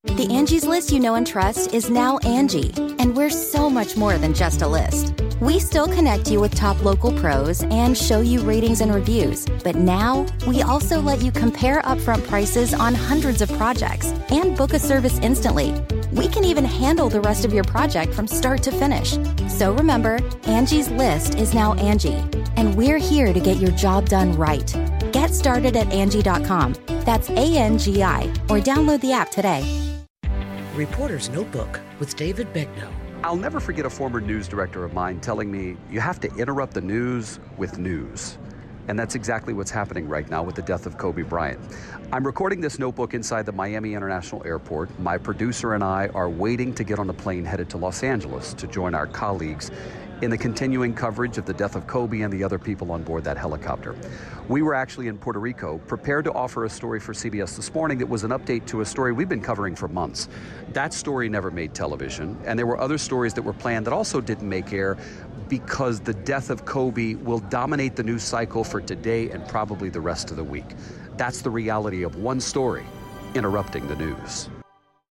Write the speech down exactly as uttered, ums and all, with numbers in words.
The Angie's List you know and trust is now Angie, and we're so much more than just a list. We still connect you with top local pros and show you ratings and reviews, but now we also let you compare upfront prices on hundreds of projects and book a service instantly. We can even handle the rest of your project from start to finish. So remember, Angie's List is now Angie, and we're here to get your job done right. Get started at Angie dot com. That's A N G I, or download the app today. Reporter's Notebook with David Begnaud. I'll never forget a former news director of mine telling me, you have to interrupt the news with news. And that's exactly what's happening right now with the death of Kobe Bryant. I'm recording this notebook inside the Miami International Airport. My producer and I are waiting to get on a plane headed to Los Angeles to join our colleagues in the continuing coverage of the death of Kobe and the other people on board that helicopter. We were actually in Puerto Rico, prepared to offer a story for C B S This Morning that was an update to a story we've been covering for months. That story never made television, and there were other stories that were planned that also didn't make air because the death of Kobe will dominate the news cycle for today and probably the rest of the week. That's the reality of one story interrupting the news.